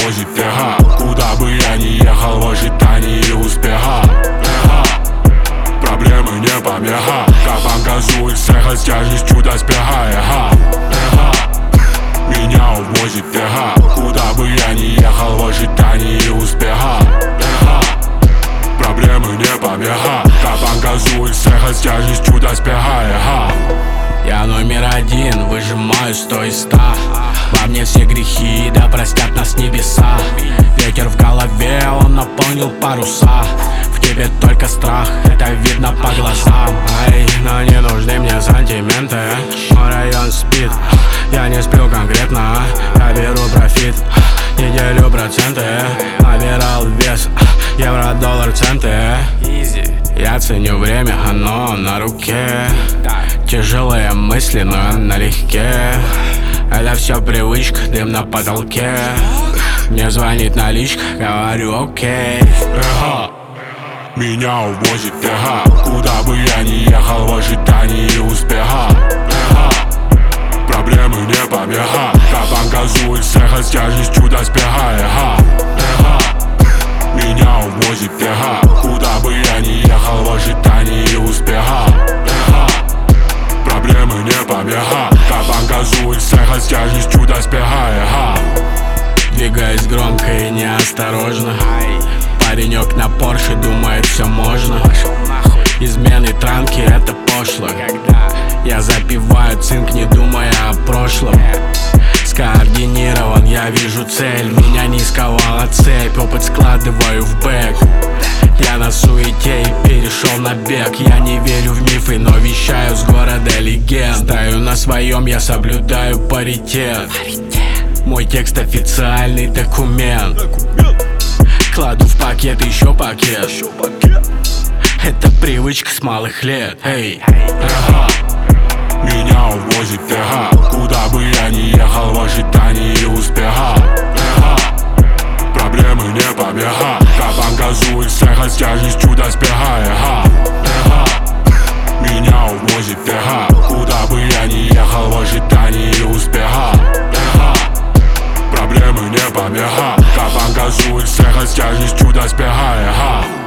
увозит ТХ. Куда бы я ни ехал в ожидании успеха. Проблемы не помеха. Капан газует цеха с тяжестью доспеха. Меня увозит ТХ. Куда бы я ни ехал в ожидании успеха. Проблемы не помеха. Капан газует цеха с тяжестью доспеха. Я номер один, выжимаю 100 из 100. Во мне все грехи, да простят нас небеса. Ветер в голове, он наполнил паруса. В тебе только страх, это видно по глазам. Ай, но не нужны мне сантименты. Мой район спит, я не сплю конкретно. Я беру профит, не делю проценты. Набирал вес, евро, доллар, центы. Я ценю время, оно на руке. Тяжелые мысли, но налегке. Это все привычка, дым на потолке. Мне звонит наличка, говорю окей. Меня увозит ТХ. Куда бы я ни ехал в ожидании успеха. Проблемы не помеха. Капан газует цеха с тяжестью доспеха. Меня увозит ТХ. Куда бы я ни ехал в ожидании успеха. Проблемы не помеха. Капан газует цеха с тяжестью доспеха. Двигаясь громко и неосторожно. Паренек на Порше думает, все можно. Измены транки, это пошло. Я запиваю цинк, не думая о прошлом. Скоординирован, я вижу цель. Меня не сковала цепь, опыт складываю в бэк. Я на суете и перешел на бег. Я не верю в мифы, но вещаю с города легенд. Стою на своем, я соблюдаю паритет. Мой текст официальный документ. Кладу в пакет еще пакет. Это привычка с малых лет. Эй, меня увозит ТХ. Куда бы я ни ехал в ожидании успеха. Проблемы не помеха. Капан газует цеха с тяжестью доспеха. Меня увозит ТХ. Куда бы я ни ехал в ожидании успеха. Проблемы не помеха. Капан газует цеха с тяжестью доспеха.